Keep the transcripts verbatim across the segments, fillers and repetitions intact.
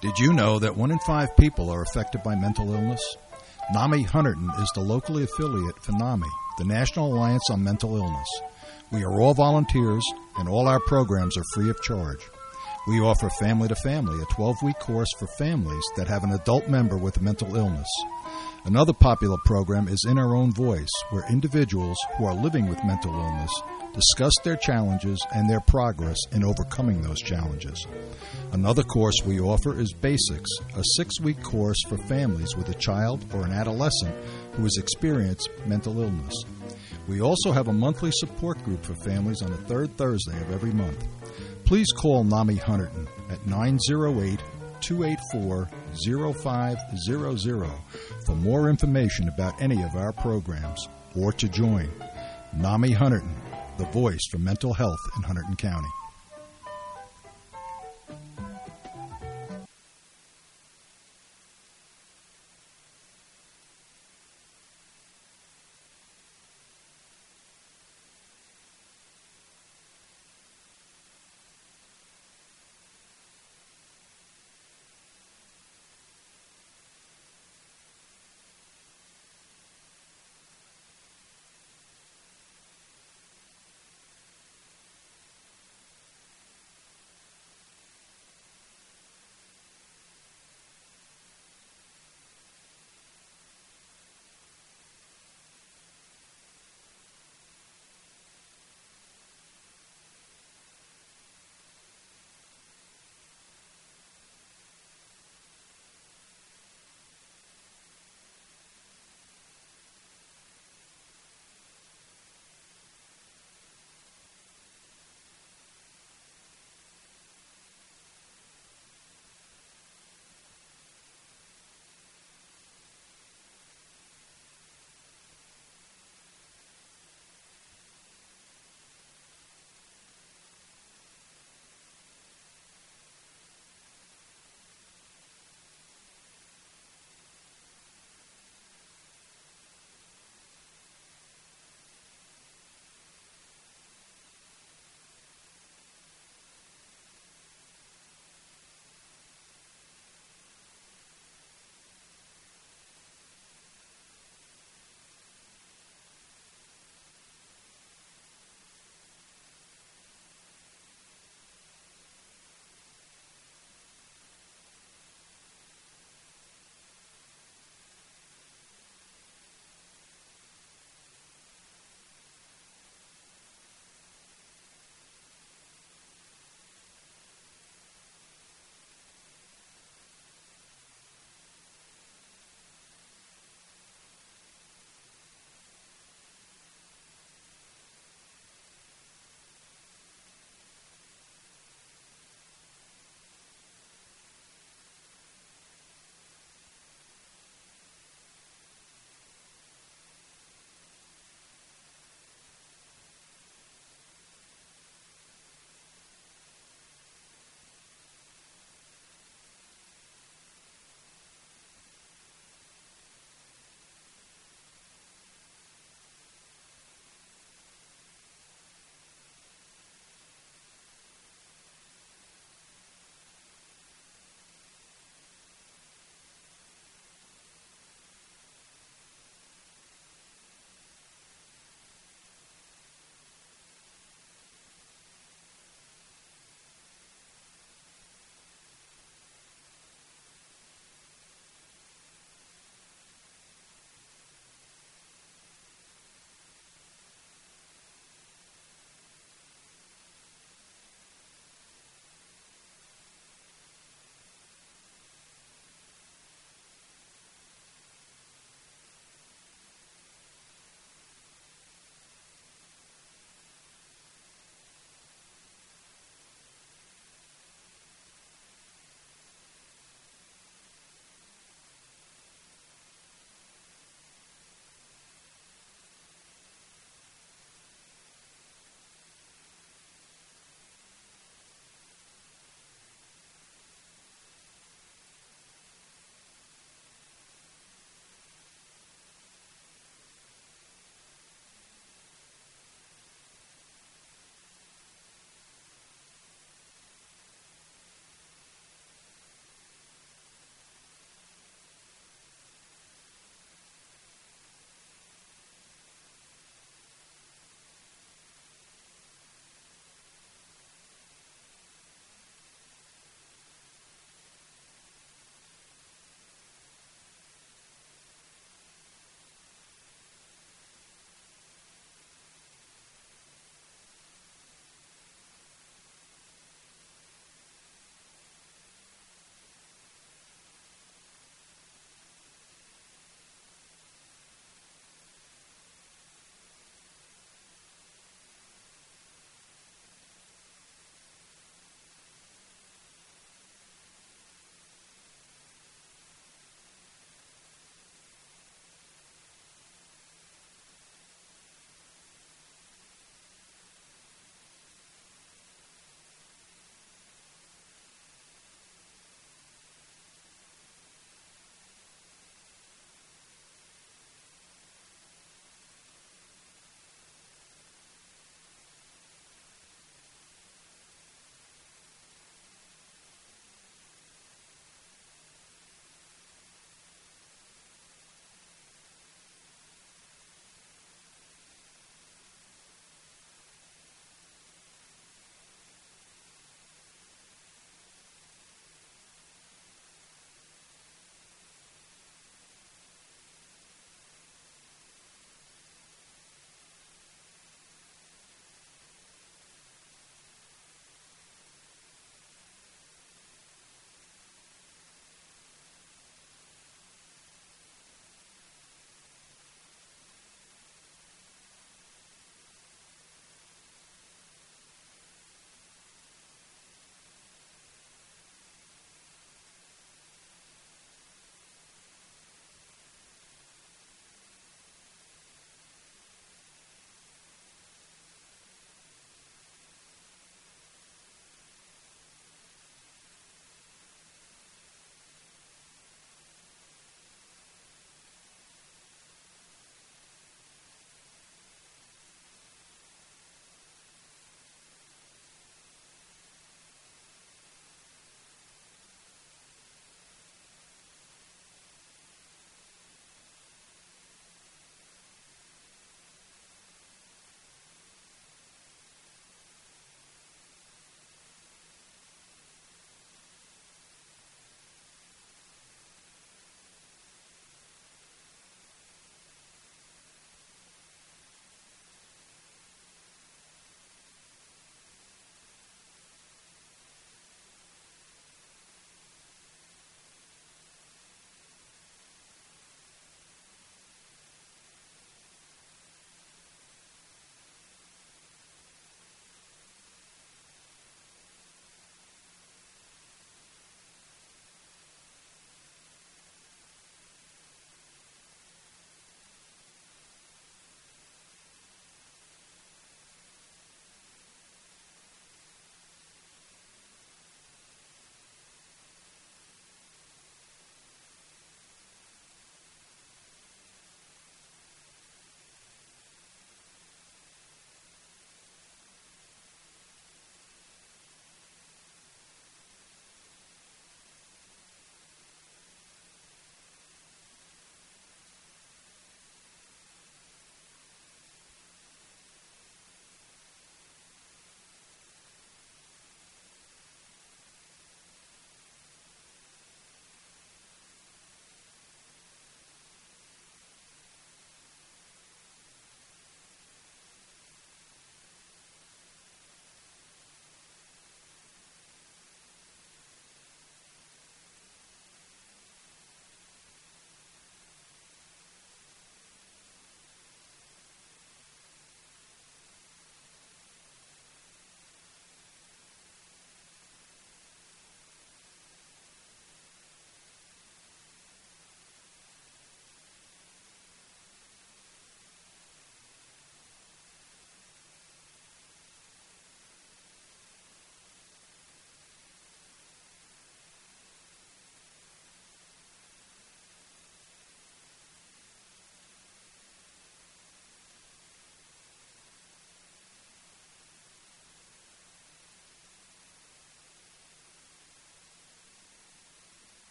Did you know that one in five people are affected by mental illness? NAMI Hunterdon is the locally affiliate for NAMI, the National Alliance on Mental Illness. We are all volunteers, and all our programs are free of charge. We offer Family to Family, a twelve-week course for families that have an adult member with a mental illness. Another popular program is In Our Own Voice, where individuals who are living with mental illness discuss their challenges and their progress in overcoming those challenges. Another course we offer is Basics, a six-week course for families with a child or an adolescent who has experienced mental illness. We also have a monthly support group for families on the third Thursday of every month. Please call NAMI Hunterdon at nine oh eight, two eight four, oh five hundred for more information about any of our programs or to join. NAMI Hunterdon, the voice for mental health in Hunterdon County.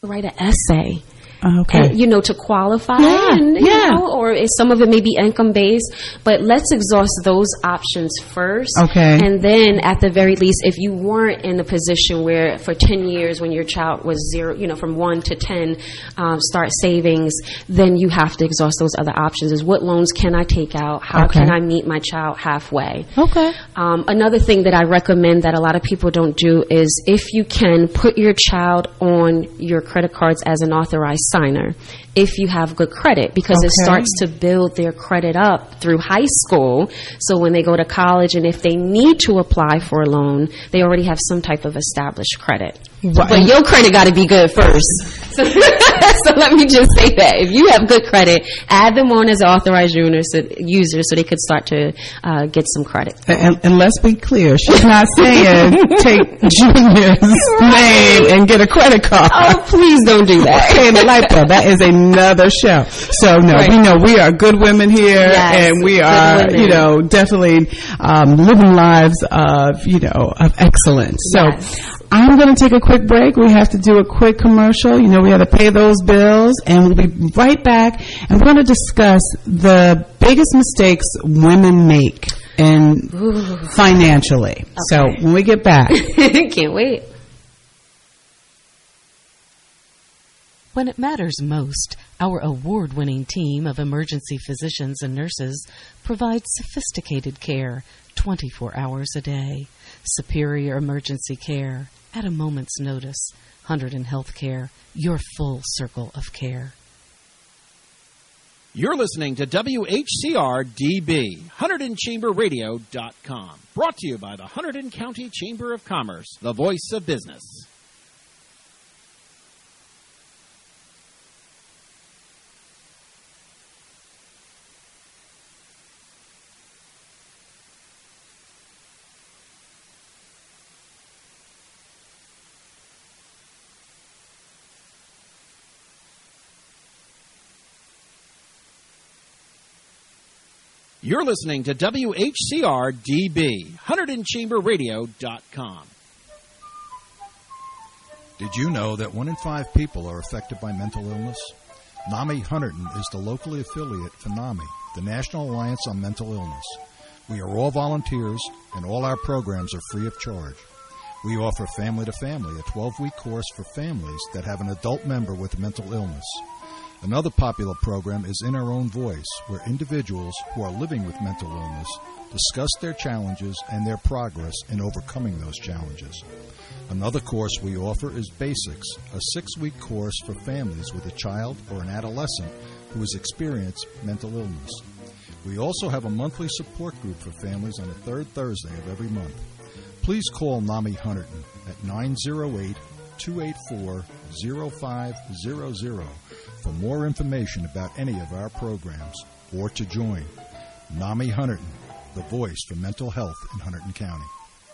to write an essay. Okay. And, you know, to qualify, yeah, and, you yeah. know, or some of it may be income based, but let's exhaust those options first. Okay. And then at the very least, if you weren't in a position where for ten years when your child was zero, you know, from one to ten, um, start savings, then you have to exhaust those other options. Is what loans can I take out? How Okay. can I meet my child halfway? Okay. Um, another thing that I recommend that a lot of people don't do is if you can put your child on your credit cards as an authorized signer if you have good credit, because Okay. it starts to build their credit up through high school. So when they go to college and if they need to apply for a loan, they already have some type of established credit. Right. But your credit got to be good first. So, so let me just say that. If you have good credit, add them on as authorized users so, users so they could start to uh, get some credit. And, and let's be clear, she's not saying take Junior's name and get a credit card. Oh, please don't do that. Okay, the light bill. That is another show. So no, Right. we know we are good women here, Yes, and we good are, women. you know, definitely um, living lives of, you know, of excellence. So. Yes. I'm going to take a quick break. We have to do a quick commercial. You know, we have to pay those bills, and we'll be right back. And we're going to discuss the biggest mistakes women make in Ooh. financially. Okay. So when we get back. Can't wait. When it matters most, our award-winning team of emergency physicians and nurses provides sophisticated care twenty-four hours a day. Superior emergency care at a moment's notice. Hunterdon Healthcare, your full circle of care. You're listening to W H C R D B, Hunterdon Chamber Radio dot com. Brought to you by the Hunterdon County Chamber of Commerce, the voice of business. You're listening to W H C R D B, Hunterdon Chamber Radio dot com. Did you know that one in five people are affected by mental illness? NAMI Hunterdon is the locally affiliate for NAMI, the National Alliance on Mental Illness. We are all volunteers, and all our programs are free of charge. We offer Family to Family, a twelve-week course for families that have an adult member with a mental illness. Another popular program is In Our Own Voice, where individuals who are living with mental illness discuss their challenges and their progress in overcoming those challenges. Another course we offer is Basics, a six-week course for families with a child or an adolescent who has experienced mental illness. We also have a monthly support group for families on the third Thursday of every month. Please call NAMI Hunterdon at nine oh eight, two eight four, oh five hundred for more information about any of our programs or to join. NAMI Hunterdon, the voice for mental health in Hunterdon County.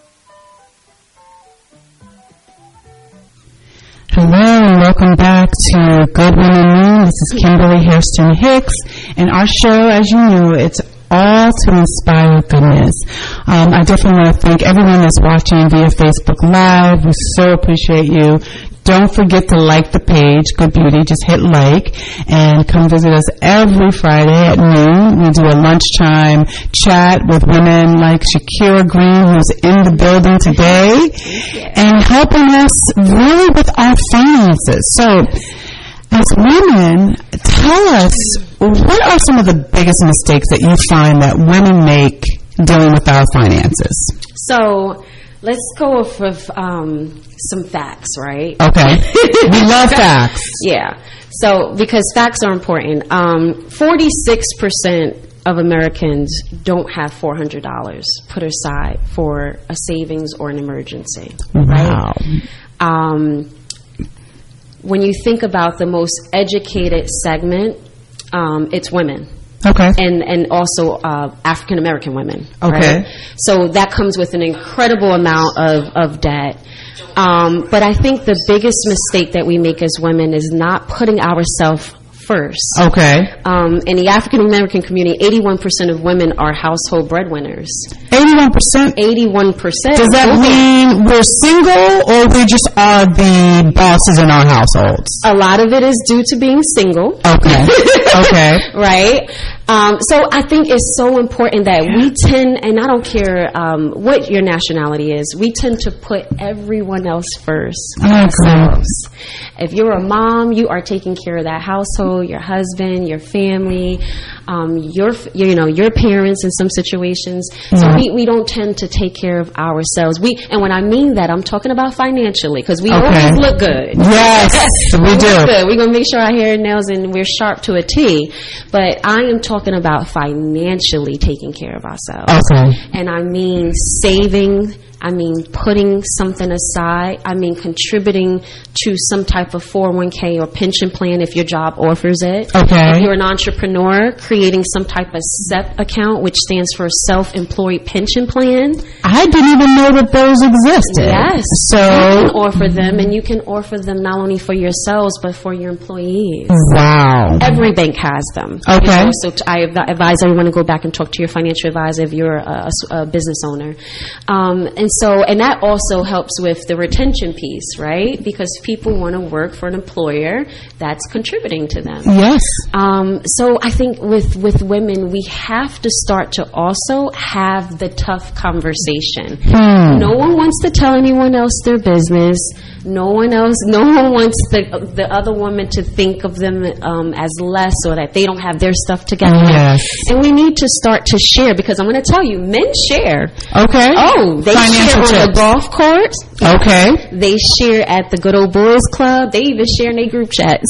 Hello and welcome back to Good Women Mean. This is Kimberly Hairston Hicks, and our show, as you know, it's all to inspire goodness. Um, I definitely want to thank everyone that's watching via Facebook Live. We so appreciate you. Don't forget to like the page, Good Beauty. Just hit like and come visit us every Friday at noon. We do a lunchtime chat with women like Shakira Green, who's in the building today, and helping us really with our finances. So, as women, tell us, what are some of the biggest mistakes that you find that women make dealing with our finances? So let's go off of um, some facts, right? Okay. We love facts. Yeah. So because facts are important. Um, forty-six percent of Americans don't have four hundred dollars put aside for a savings or an emergency. Wow. Right? Um, when you think about the most educated segment, um, it's women. Okay. And and also uh, African American women. Okay. Right? So that comes with an incredible amount of, of debt. Um, but I think the biggest mistake that we make as women is not putting ourselves first. Okay. Um, in the African American community, eighty-one percent of women are household breadwinners. eighty-one percent? eighty-one percent. Does that mean we're single or we just are the bosses in our households? A lot of it is due to being single. Okay. Okay. Right? Um, so I think it's so important that we tend, and I don't care um, what your nationality is, we tend to put everyone else first. I agree. If you're a mom, you are taking care of that household, your husband, your family, um, your you know your parents in some situations. So Yeah. we, we don't tend to take care of ourselves. We and when I mean that, I'm talking about financially, because we Okay. always look good. Yes, we do. Look good. We're gonna make sure our hair and nails and we're sharp to a T. But I am talking about financially taking care of ourselves. Okay. And I mean saving, I mean putting something aside, I mean contributing to some type of four oh one k or pension plan if your job offers it. Okay. If you're an entrepreneur, creating some type of S E P account, which stands for self-employed pension plan. I didn't even know that those existed. Yes. So, you can offer them, and you can offer them not only for yourselves, but for your employees. wow. Every bank has them. Okay. You know, so t- I adv- advise everyone to go back and talk to your financial advisor if you're a, a s- a business owner. Um, and so, and that also helps with the retention piece, right? Because people want to work for an employer that's contributing to them. Yes. Um, so I think with, with women, we have to start to also have the tough conversation. Hmm. No one wants to tell anyone else their business. No one else, no one wants the the other woman to think of them um, as less or that they don't have their stuff together. Yes. And we need to start to share, because I'm going to tell you, men share. Okay. Oh, they Financial share on the tips. golf course. Okay. They share at the good old boys club. They even share in their group chats.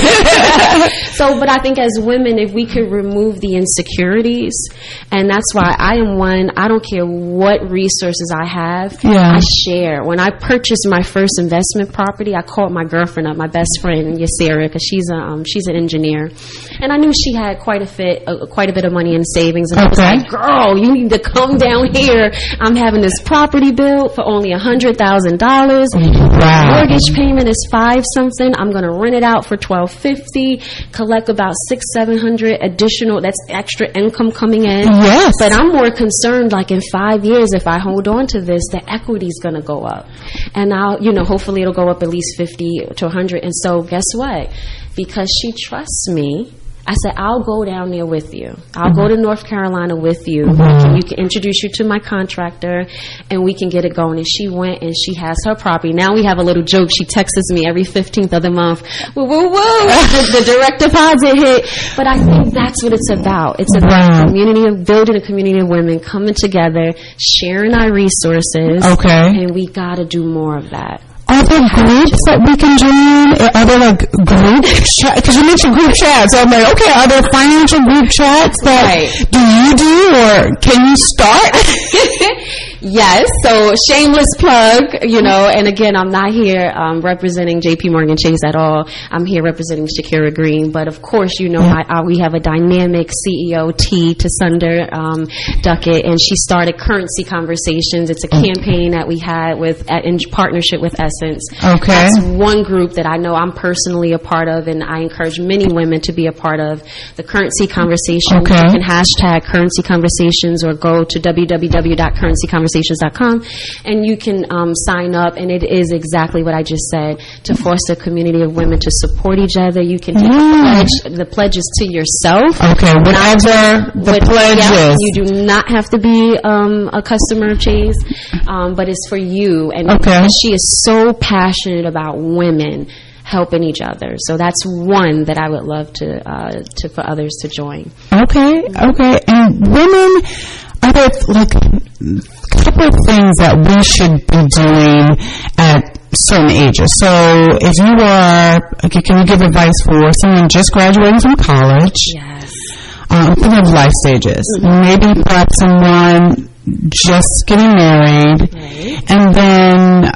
So, but I think as women, if we could remove the insecurities, and that's why I am one, I don't care what resources I have, Yeah. I share. When I purchased my first investment property, I called my girlfriend up, my best friend, Yasira, because she's a um, she's an engineer, and I knew she had quite a fit, uh, quite a bit of money in savings, and I was Okay. like, girl, you need to come down here. I'm having this property built for only a hundred thousand dollars. Wow. Mortgage payment is five something. I'm going to rent it out for twelve fifty. Collect about six seven hundred additional. That's extra income coming in. Yes. But I'm more concerned. Like in five years, if I hold on to this, the equity is going to go up, and I'll, you know, hopefully it'll go up at least fifty to a hundred. And so, guess what? Because she trusts me, I said, I'll go down there with you. I'll go to North Carolina with you. Mm-hmm. I can, you can introduce you to my contractor, and we can get it going. And she went, and she has her property. Now we have a little joke. She texts me every fifteenth of the month. Woo, woo, woo. the, the direct deposit hit. But I think that's what it's about. It's about Wow. a community of building a community of women coming together, sharing our resources. Okay. And we got to do more of that. Are there groups that we can join? Are there like group chat? Because you mentioned group chats. So I'm like, okay, are there financial group chats that Right. do you do, or can you start? Yes, so shameless plug, you know, and again, I'm not here um, representing J P Morgan Chase at all. I'm here representing Shakira Green, but of course, you know, I, I, we have a dynamic C E O, T. Tasunder um, Duckett, and she started Currency Conversations. It's a campaign that we had with at, in partnership with Essence. Okay. That's one group that I know I'm personally a part of, and I encourage many women to be a part of. The Currency Conversation. Okay. You can hashtag Currency Conversations or go to w w w dot currency conversations dot com, and you can um, sign up. And it is exactly what I just said, to foster a community of women to support each other. You can take Mm. the pledge. The pledge is to yourself. Okay, whatever the But, pledge yeah, is. you do not have to be um, a customer of Chase, um, but it's for you. And Okay. she is so passionate about women helping each other. So that's one that I would love to uh, to for others to join. Okay, okay. And women, are there like a couple of things that we should be doing at certain ages? So if you are, okay, can you give advice for someone just graduating from college? Yes. Um, I'm thinking of life stages. Maybe perhaps someone just getting married, Right. and then, you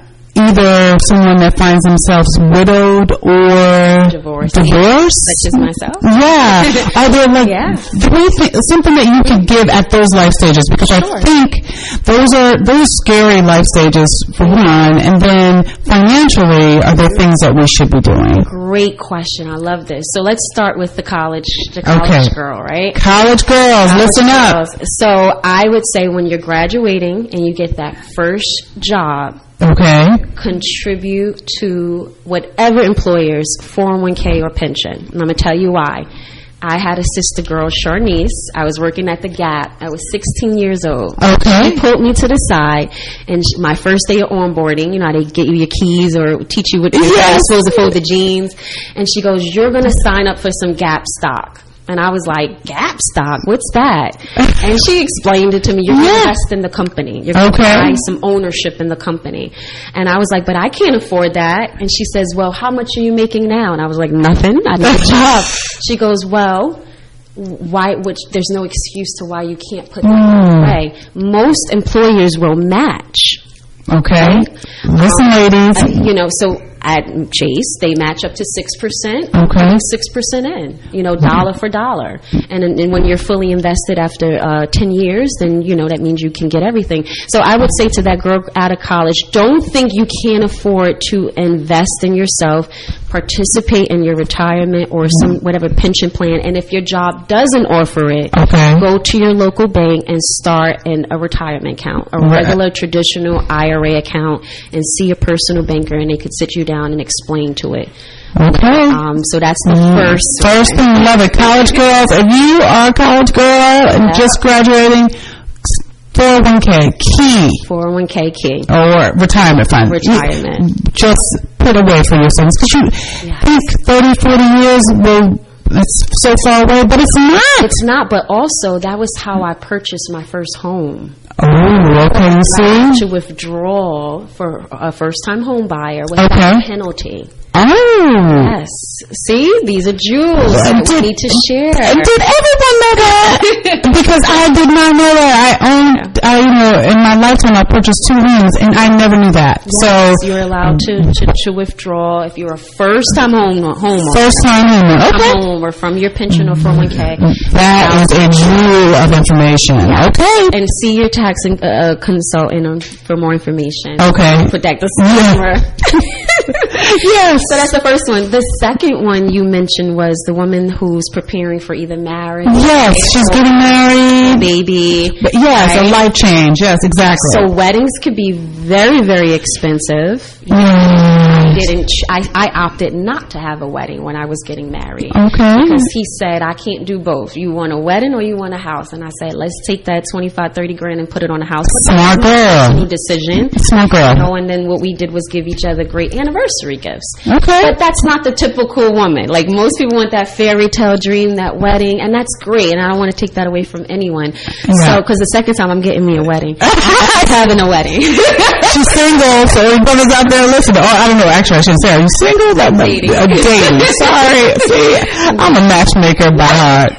either someone that finds themselves widowed or Divorced. divorced. Such as myself. Yeah. Are there like Yeah. three thi- something that you could give at those life stages? Because Sure. I think those are those scary life stages for one, and then financially, are there things that we should be doing? Great question. I love this. So let's start with the college, the college Okay. girl, right? College girls, College listen up. girls. So I would say when you're graduating and you get that first job, Okay. contribute to whatever employer's four oh one k or pension. And I'm going to tell you why. I had a sister girl, Charnice. I was working at the Gap. I was sixteen years old. Okay. She pulled me to the side, and she, my first day of onboarding, you know how they get you your keys or teach you what you're Yes. supposed to fold the jeans. And she goes, "You're going to sign up for some Gap stock." And I was like, "Gap stock? What's that?" And she explained it to me. You're going to Yeah. invest in the company. You're going to Okay. buy some ownership in the company. And I was like, "But I can't afford that." And she says, "Well, how much are you making now?" And I was like, "Nothing. I need a job." She goes, "Well, why? Which there's no excuse to why you can't put that Mm. away. Most employers will match." Okay. Listen, ladies. Uh, you know, so at Chase, they match up to six percent. Okay. six percent in, you know, dollar for dollar. And, and when you're fully invested after uh, ten years, then, you know, that means you can get everything. So I would say to that girl out of college, don't think you can't afford to invest in yourself, participate in your retirement or some whatever pension plan. And if your job doesn't offer it, Okay. go to your local bank and start in a retirement account, a Right. regular traditional I R A account, and see a personal banker, and they could sit you down and explain to it. Okay. Um, so that's the Mm. first. First thing, love it. College girls, if you are a college girl and just graduating, four oh one k, key, four oh one k key. or retirement fund. Retirement. You just put away for your things. Because you Yes. think thirty, forty years will, it's so far away, but it's not. It's not, but also that was how I purchased my first home. Oh, okay, you see? To withdraw for a first-time home buyer without Okay. penalty. Oh. Yes. See, these are jewels that we need to share. Did everyone know that? Because I did not know that. I owned, I, you know, in my lifetime I purchased two homes, and I never knew that. Yes, So you're allowed to, to, to withdraw if you're a first-time home homeowner. first time home. Okay. Home or from your pension or four oh one k. That is a jewel of information. Okay. And see your tax uh, consultant on, for more information. Okay. Put that disclaimer. Yes. So that's the first one. The second one you mentioned was the woman who's preparing for either marriage. Yes, she's or getting married. baby. But yes, a right? life change. Yes, exactly. So weddings could be very, very expensive. Mm. Didn't ch- I, I opted not to have a wedding when I was getting married. Okay. Because he said, I can't do both. You want a wedding or you want a house? And I said, let's take that twenty-five, thirty grand and put it on a house. Smart girl. New decision. Smart girl. You know, and then what we did was give each other great anniversary gifts. Okay. But that's not the typical woman. Like, most people want that fairy tale dream, that wedding, and that's great, and I don't want to take that away from anyone. So, because the second time I'm getting me a wedding. I'm having a wedding. She's single, so any brothers out there listening. Oh, I don't know. Actually, I shouldn't say. Are you single? That, Dating. Uh, dating. Sorry. See, I'm a matchmaker by heart.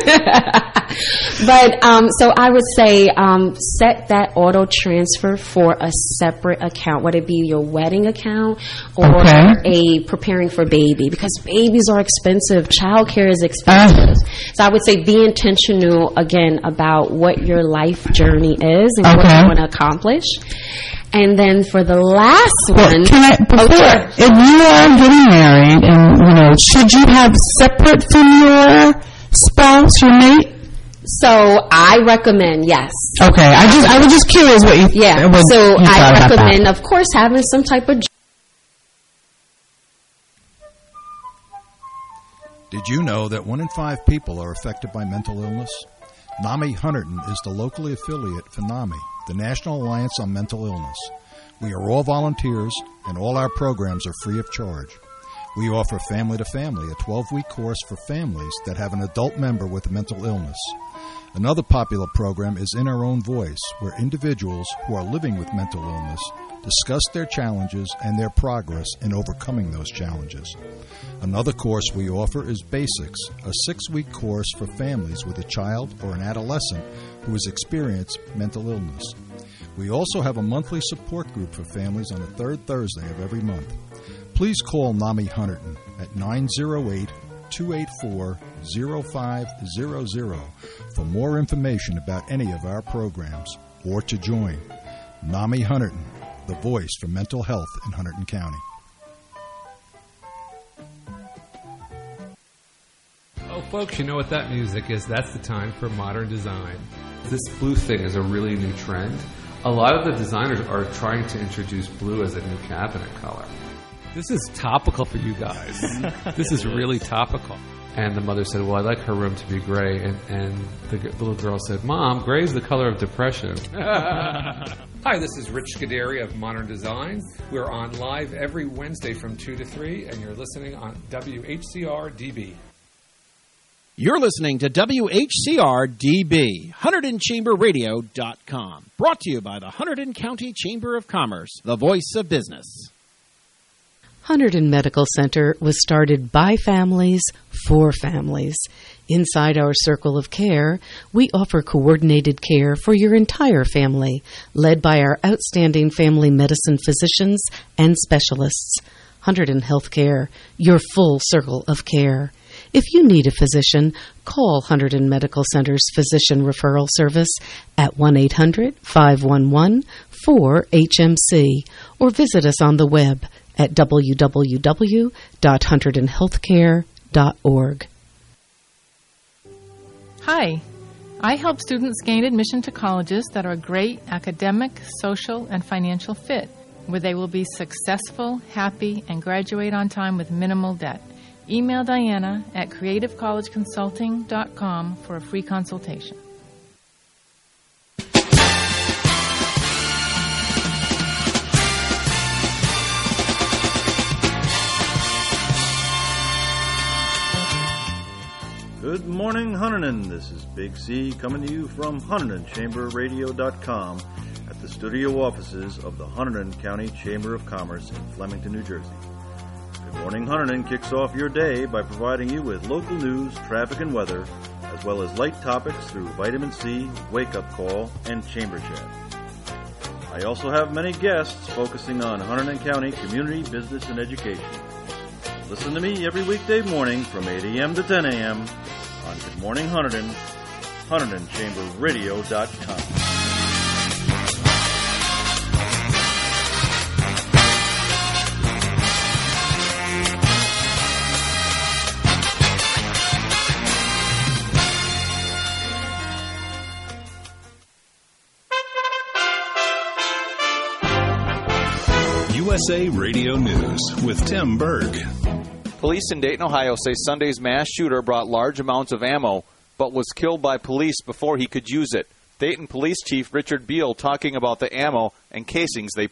But, um, so I would say, um, set that auto transfer for a separate account, whether it be your wedding account or Okay. a preparing for baby, because babies are expensive. Childcare is expensive. So I would say be intentional, again, about what your life journey is and what Okay. you want to accomplish. And then for the last Well, one, can I, before, sure. if you are getting married, and, you know, should you have separate from your spouse, your mate? so I recommend, yes. Okay, I just, I was just curious what you, Yeah. what So you I thought about recommend, that. of course, having some type of. Did you know that one in five people are affected by mental illness? NAMI Hunterdon is the locally affiliate for NAMI, the National Alliance on Mental Illness. We are all volunteers, and all our programs are free of charge. We offer Family to Family, a twelve-week course for families that have an adult member with a mental illness. Another popular program is In Our Own Voice, where individuals who are living with mental illness discuss their challenges and their progress in overcoming those challenges. Another course we offer is Basics, a six-week course for families with a child or an adolescent who has experienced mental illness. We also have a monthly support group for families on the third Thursday of every month. Please call NAMI Hunterdon at nine oh eight, two eight four, oh five hundred for more information about any of our programs or to join. NAMI Hunterdon, the voice for mental health in Hunterdon County. Oh, folks, you know what that music is. That's the time for modern design. This blue thing is a really new trend. A lot of the designers are trying to introduce blue as a new cabinet color. This is topical for you guys. This is really topical. And the mother said, well, I'd like her room to be gray. And, and the, g- the little girl said, Mom, gray is the color of depression. Hi, this is Rich Scuderi of Modern Design. We're on live every Wednesday from two to three, and you're listening on W H C R D B. You're listening to W H C R D B, Hunterdon Chamber Radio dot com. Brought to you by the Hunterdon County Chamber of Commerce, the voice of business. Hunterdon Medical Center was started by families for families. Inside our circle of care, we offer coordinated care for your entire family, led by our outstanding family medicine physicians and specialists. Hunterdon Healthcare, your full circle of care. If you need a physician, call Hunterdon Medical Center's Physician Referral Service at one eight hundred, five one one, four H M C or visit us on the web at w w w dot hunterdon healthcare dot org. Hi, I help students gain admission to colleges that are a great academic, social, and financial fit, where they will be successful, happy, and graduate on time with minimal debt. Email Diana at creative college consulting dot com for a free consultation. Good morning, Hunterdon. This is Big C coming to you from Hunterdon Chamber Radio dot com at the studio offices of the Hunterdon County Chamber of Commerce in Flemington, New Jersey. Good Morning Hunterdon kicks off your day by providing you with local news, traffic, and weather, as well as light topics through Vitamin C, Wake Up Call, and Chamber Chat. I also have many guests focusing on Hunterdon County community, business, and education. Listen to me every weekday morning from eight a.m. to ten a.m. on Good Morning Hunterdon, Hunterdon Chamber Radio dot com. U S A Radio News with Tim Berg. Police in Dayton, Ohio say Sunday's mass shooter brought large amounts of ammo, but was killed by police before he could use it. Dayton Police Chief Richard Beal talking about the ammo and casings they